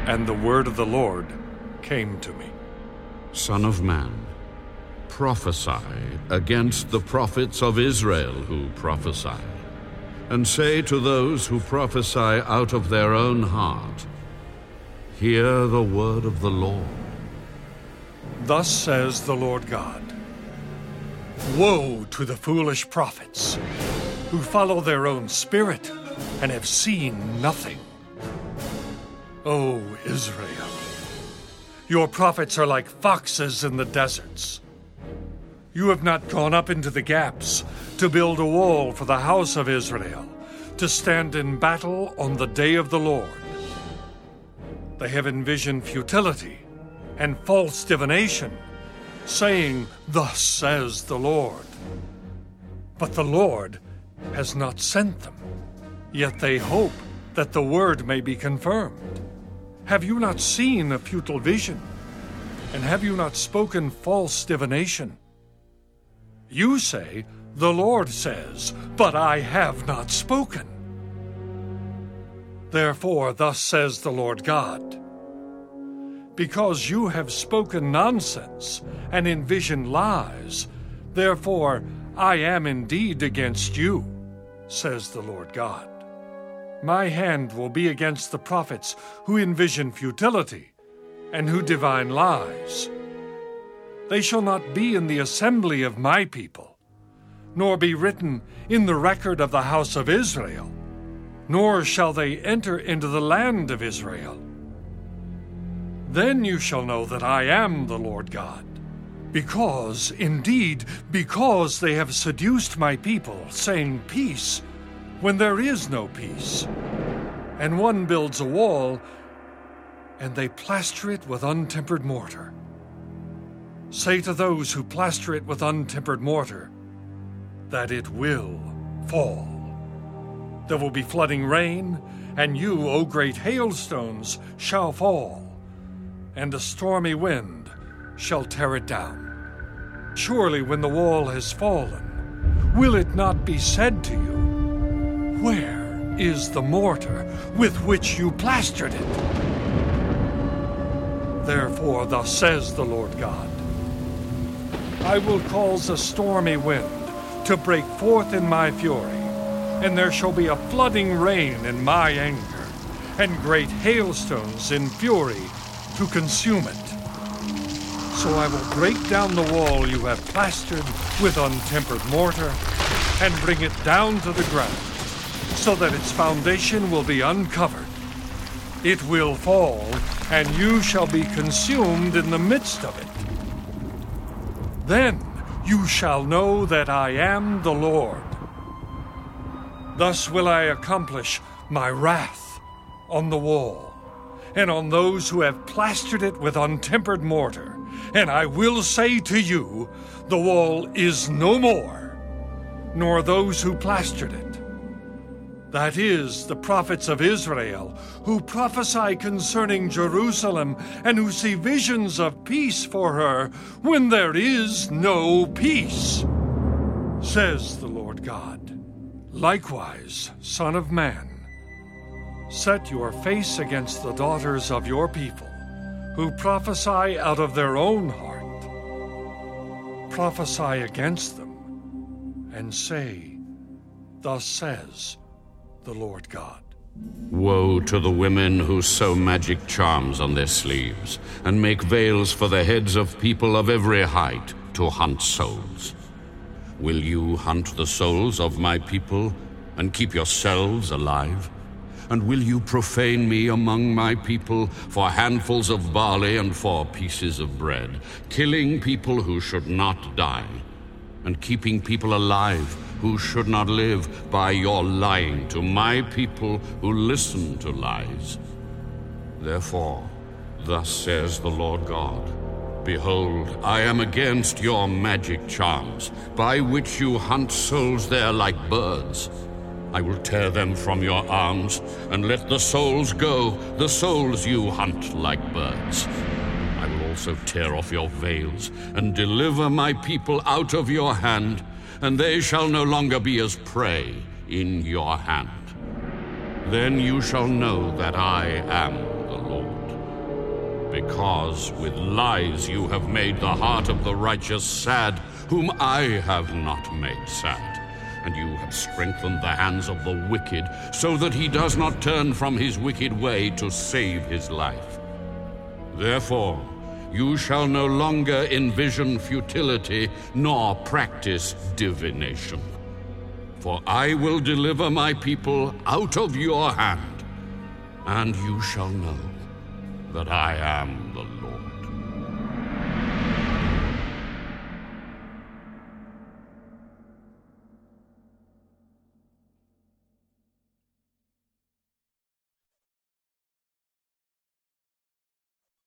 And the word of the Lord came to me. Son of man, prophesy against the prophets of Israel who prophesy, and say to those who prophesy out of their own heart, hear the word of the Lord. Thus says the Lord God, woe to the foolish prophets who follow their own spirit and have seen nothing. O Israel, your prophets are like foxes in the deserts. You have not gone up into the gaps to build a wall for the house of Israel, to stand in battle on the day of the Lord. They have envisioned futility and false divination, saying, thus says the Lord. But the Lord has not sent them, yet they hope that the word may be confirmed. Have you not seen a futile vision? And have you not spoken false divination? You say, the Lord says, but I have not spoken. Therefore, thus says the Lord God, because you have spoken nonsense and envisioned lies, therefore I am indeed against you, says the Lord God. My hand will be against the prophets who envision futility and who divine lies. They shall not be in the assembly of my people, nor be written in the record of the house of Israel, nor shall they enter into the land of Israel. Then you shall know that I am the Lord God, because, indeed, because they have seduced my people, saying peace, when there is no peace. And one builds a wall, and they plaster it with untempered mortar. Say to those who plaster it with untempered mortar that it will fall. There will be flooding rain, and you, O great hailstones, shall fall, and a stormy wind shall tear it down. Surely when the wall has fallen, will it not be said to you, where is the mortar with which you plastered it? Therefore, thus says the Lord God, I will cause a stormy wind to break forth in my fury, and there shall be a flooding rain in my anger, and great hailstones in fury to consume it. So I will break down the wall you have plastered with untempered mortar, and bring it down to the ground, so that its foundation will be uncovered. It will fall, and you shall be consumed in the midst of it. Then you shall know that I am the Lord. Thus will I accomplish my wrath on the wall, and on those who have plastered it with untempered mortar. And I will say to you, the wall is no more, nor those who plastered it. That is, the prophets of Israel, who prophesy concerning Jerusalem, and who see visions of peace for her, when there is no peace, says the Lord God. Likewise, Son of man, set your face against the daughters of your people, who prophesy out of their own heart. Prophesy against them, and say, thus says the Lord God. Woe to the women who sew magic charms on their sleeves, and make veils for the heads of people of every height to hunt souls. Will you hunt the souls of my people, and keep yourselves alive? And will you profane me among my people for handfuls of barley and for pieces of bread, killing people who should not die, and keeping people alive who should not live by your lying to my people who listen to lies? Therefore, thus says the Lord God, behold, I am against your magic charms, by which you hunt souls there like birds. I will tear them from your arms, and let the souls go, the souls you hunt like birds. I will also tear off your veils, and deliver my people out of your hand, and they shall no longer be as prey in your hand. Then you shall know that I am the Lord. because with lies you have made the heart of the righteous sad, whom I have not made sad. And you have strengthened the hands of the wicked, so that he does not turn from his wicked way to save his life. Therefore, you shall no longer envision futility, nor practice divination. For I will deliver my people out of your hand, and you shall know that I am the